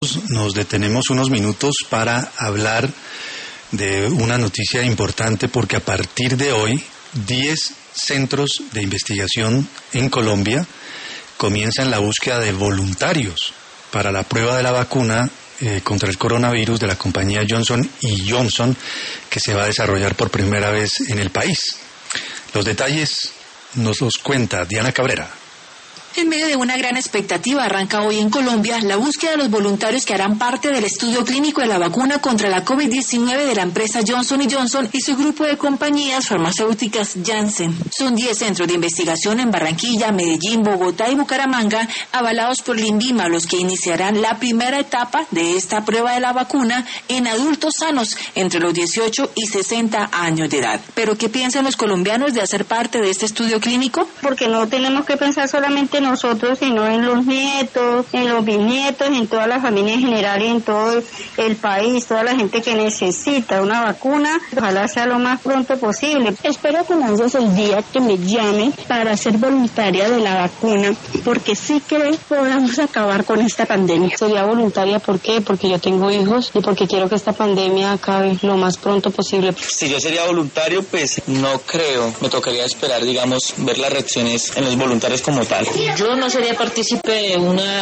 Nos detenemos unos minutos para hablar de una noticia importante porque a partir de hoy 10 centros de investigación en Colombia comienzan la búsqueda de voluntarios para la prueba de la vacuna contra el coronavirus de la compañía Johnson & Johnson, que se va a desarrollar por primera vez en el país. Los detalles nos los cuenta Diana Cabrera. En medio de una gran expectativa arranca hoy en Colombia la búsqueda de los voluntarios que harán parte del estudio clínico de la vacuna contra la COVID-19 de la empresa Johnson & Johnson y su grupo de compañías farmacéuticas Janssen. Son 10 centros de investigación en Barranquilla, Medellín, Bogotá y Bucaramanga, avalados por el INVIMA, los que iniciarán la primera etapa de esta prueba de la vacuna en adultos sanos entre los 18 y 60 años de edad. ¿Pero qué piensan los colombianos de hacer parte de este estudio clínico? Porque no tenemos que pensar solamente en nosotros, sino en los nietos, en los bisnietos, en toda la familia en general y en todo el país, toda la gente que necesita una vacuna. Ojalá sea lo más pronto posible. Espero que no es el día que me llamen para ser voluntaria de la vacuna, porque sí creo que podamos acabar con esta pandemia. Sería voluntaria, ¿por qué? Porque yo tengo hijos y porque quiero que esta pandemia acabe lo más pronto posible. Si yo sería voluntario, pues no creo. Me tocaría esperar, digamos, ver las reacciones en los voluntarios como tal. Yo no sería partícipe de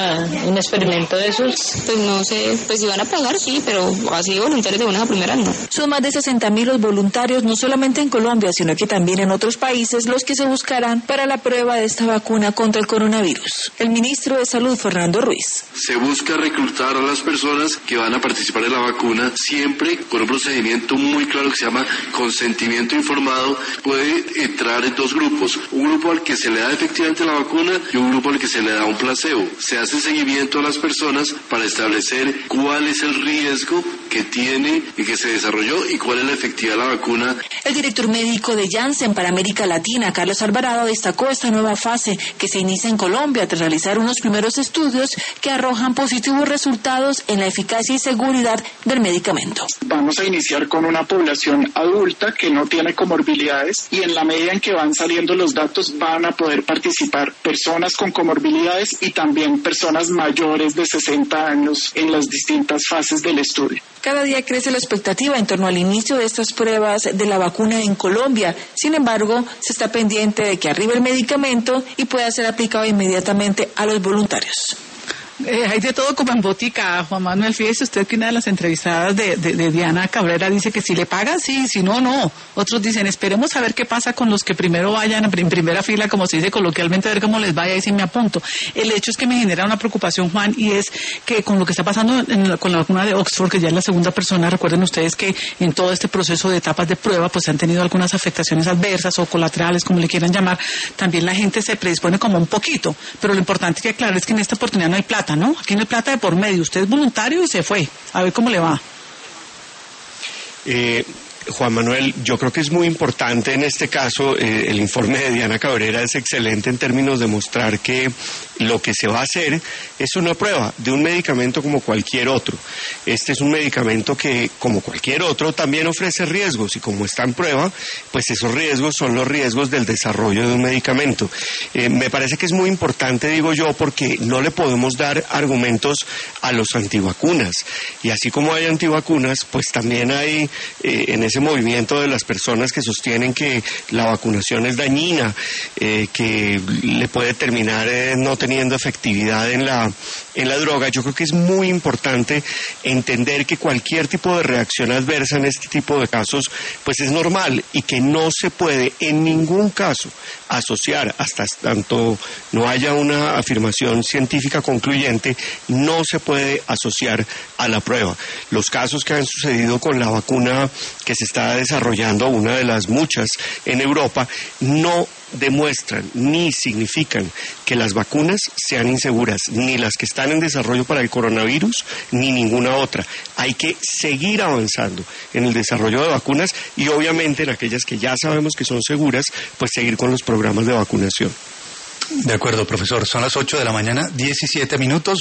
un experimento de esos. Pues no sé, pues si van a pagar sí, pero así voluntarios de una primera no. Son más de 60.000 los voluntarios, no solamente en Colombia, sino que también en otros países, los que se buscarán para la prueba de esta vacuna contra el coronavirus. El ministro de Salud, Fernando Ruiz. Se busca reclutar a las personas que van a participar en la vacuna siempre con un procedimiento muy claro que se llama consentimiento informado. Puede entrar en dos grupos, un grupo al que se le da efectivamente la vacuna y un grupo al que se le da un placebo. Se hace seguimiento a las personas para establecer cuál es el riesgo que tiene y que se desarrolló y cuál es la efectividad de la vacuna. El director médico de Janssen para América Latina, Carlos Alvarado, destacó esta nueva fase que se inicia en Colombia tras realizar unos primeros estudios que arrojan positivos resultados en la eficacia y seguridad del medicamento. Vamos a iniciar con una población adulta que no tiene comorbilidades y en la medida en que van saliendo los datos van a poder participar personas con comorbilidades y también personas mayores de 60 años en las distintas fases del estudio. Cada día crece la expectativa en torno al inicio de estas pruebas de la vacuna en Colombia. Sin embargo, se está pendiente de que arribe el medicamento y pueda ser aplicado inmediatamente a los voluntarios. Hay de todo como en botica, Juan Manuel. Fíjese usted que una de las entrevistadas de Diana Cabrera dice que si le pagan, sí, si no, no. Otros dicen, esperemos a ver qué pasa con los que primero vayan en primera fila, como se dice coloquialmente, a ver cómo les vaya y si me apunto. El hecho es que me genera una preocupación, Juan, y es que con lo que está pasando con la vacuna de Oxford, que ya es la segunda persona, recuerden ustedes que en todo este proceso de etapas de prueba, pues han tenido algunas afectaciones adversas o colaterales, como le quieran llamar. También la gente se predispone como un poquito, pero lo importante que aclarar es que en esta oportunidad no hay plata, ¿no? Aquí no hay plata de por medio, usted es voluntario y se fue. A ver cómo le va. Juan Manuel, yo creo que es muy importante en este caso, el informe de Diana Cabrera es excelente en términos de mostrar que lo que se va a hacer es una prueba de un medicamento como cualquier otro. Este es un medicamento que, como cualquier otro, también ofrece riesgos y como está en prueba, pues esos riesgos son los riesgos del desarrollo de un medicamento. Me parece que es muy importante, digo yo, porque no le podemos dar argumentos a los antivacunas. Y así como hay antivacunas, pues también hay en ese movimiento de las personas que sostienen que la vacunación es dañina, que le puede terminar no teniendo efectividad en la droga. Yo creo que es muy importante entender que cualquier tipo de reacción adversa en este tipo de casos pues es normal y que no se puede en ningún caso asociar, hasta tanto no haya una afirmación científica concluyente, no se puede asociar a la prueba. Los casos que han sucedido con la vacuna que se está desarrollando, una de las muchas en Europa, no demuestran ni significan que las vacunas sean inseguras, ni las que están en desarrollo para el coronavirus, ni ninguna otra. Hay que seguir avanzando en el desarrollo de vacunas y obviamente en aquellas que ya sabemos que son seguras, pues seguir con los programas de vacunación. De acuerdo, profesor. Son las 8 de la mañana, 17 minutos.